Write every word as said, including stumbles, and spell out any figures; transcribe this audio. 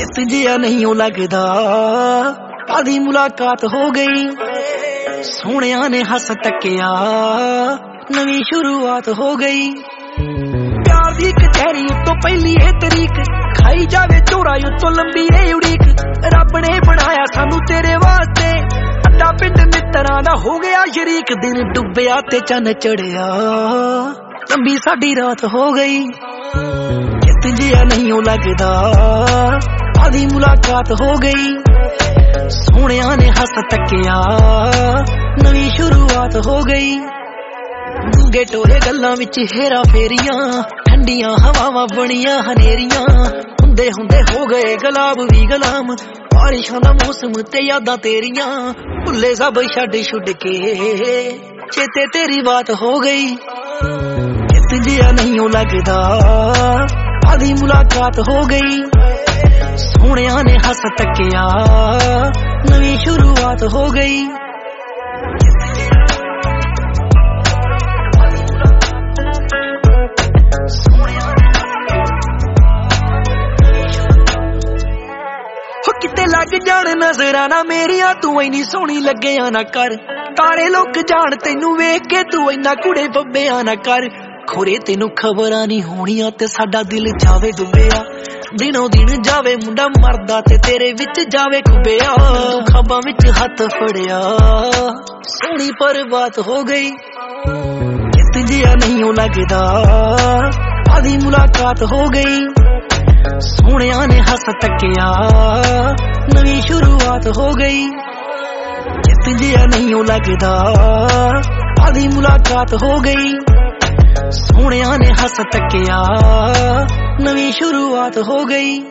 चित जिया नहीं ओ लगदा आधी मुलाकात हो गई सोहणिया ने हस तकिया नवी शुरुआत हो गई प्यार दी कचहरी तो पहली है तरीक खाई जावे चोरा तो लंबी है उड़ीक रब ने बनाया सानू तेरे वास्ते अड्डा पिंड मित्तरां दा हो गया शरीक दिन डुब्बिया ते चन्न चढ़िया लंबी साडी रात हो गई चित जिया नहीं ओ लगदा आधी मुलाकात हो गई सोहणिया ने हस तकिया नवी शुरुआत हो गई गूंगे टोरे गल्लां विच हेरा फेरियां ठंडियां हवावां बणियां हनेरियां हुंदे हुंदे हो गए गुलाब भी गुलाम बारिशां दा मौसम ते यादां तेरियां भुल्ले सब छड्ड छुड के चेते तेरी बात हो गई चित जिया नहीं ओ लगदा आधी मुलाकात हो गई सोहणिया ने हस तकिया नवी शुरुआत हो गई किते लग जान नजरां ना मेरिया तू इन्नी सोहनी लग्गिया ना कर तारे लोक जान तेनू वेख के तू इन्ना कुड़े बब्बिया ना कर खोरे तेनू खबरां नहीं होणियां ते साडा दिल जावे डुबिया दिनों दिन जावे मुंडा मरदा ते तेरे विच जावे खुबिया खाबां विच हथ फड़िया सोहनी पर बात हो गई चित जिया नहीं ओ लगदा आधी मुलाकात हो गई सोहणिया ने हस तकिया नवी शुरुआत हो गई चित जिया नहीं ओ लगदा आधी मुलाकात हो गई सोहणिया ने हस तकिया नवी शुरुआत हो गई।